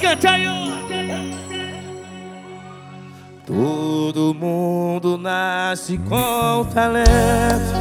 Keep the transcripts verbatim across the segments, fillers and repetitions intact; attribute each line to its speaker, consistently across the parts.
Speaker 1: canta aí, ó.
Speaker 2: Todo mundo nasce com talento.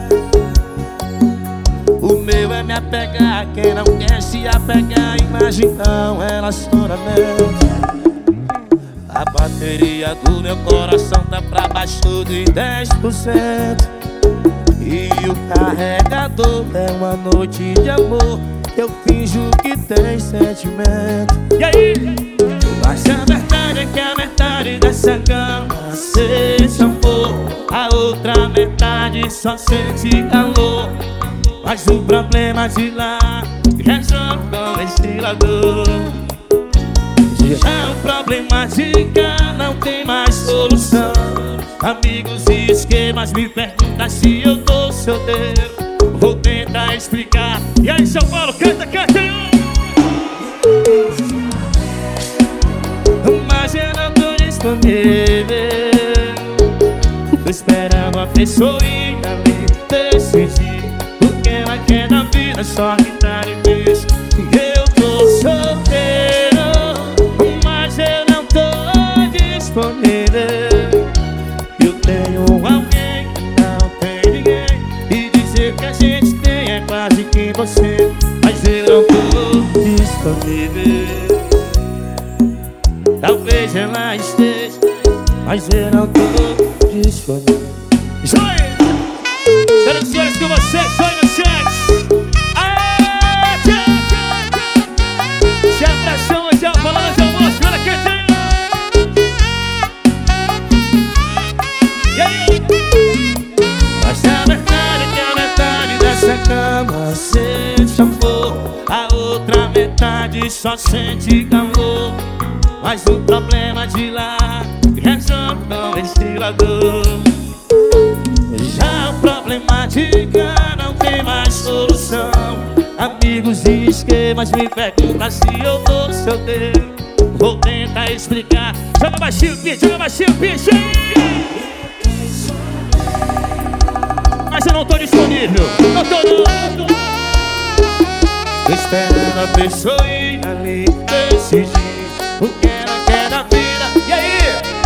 Speaker 2: O meu é me apegar, quem não quer se apegar, imagina um relacionamento. A bateria do meu coração tá pra baixo de dez por cento. E o carregador é uma noite de amor, eu finjo que tem sentimento.
Speaker 1: E aí?
Speaker 2: Mas a verdade é que a metade dessa cama sente amor, a outra metade só sente calor. Mas o problema de lá resolve com ventilador. Já o problema de cá não tem mais solução. Amigos e esquemas me perguntam se eu tô solteiro. Vou tentar explicar.
Speaker 1: E aí, São Paulo, canta, canta aí.
Speaker 2: Mas eu não tô disponível. Tô esperando a pessoa ir a me decidir. O que ela quer da vida, só que tá difícil. Eu tô solteiro, mas eu não tô disponível. Eu tenho alguém que não tem ninguém, e dizer que a gente tem é quase que você, mas eu não tô disponível. Talvez ela esteja, mas eu não tô disponível.
Speaker 1: Joia! Quero senhores com vocês, Joia no chat. Aê, tchau, tchau, tchau. Se abração hoje ao falando de almoço, olha quem tem. E aí?
Speaker 2: Mas a verdade é que a metade dessa cama sente amor, a outra metade só sente calor. Mas o problema de lá resolve com o ventilador. Já o problema de cá não tem mais solução. Amigos e esquemas me perguntam se eu tô solteiro. Vou tentar explicar.
Speaker 1: Joga baixinho, bicho, joga baixinho, bicho. Mas eu não tô disponível. Não tô, não, não tô.
Speaker 2: Tô esperando a pessoa ir ali decidir o que ela quer da vida.
Speaker 1: E aí?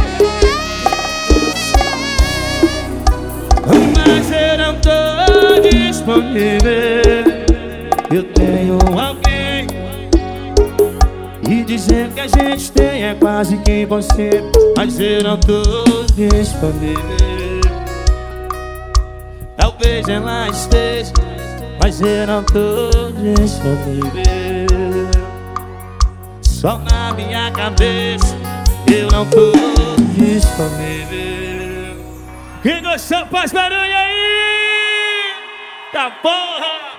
Speaker 2: Mas eu não tô disponível. Eu tenho alguém, e dizer que a gente tem é quase que você, mas eu não tô disponível. Talvez ela esteja, mas eu não tô disponível. Só na minha cabeça eu não tô disponível.
Speaker 1: Quem gostou, faz barulho aí! Tá porra!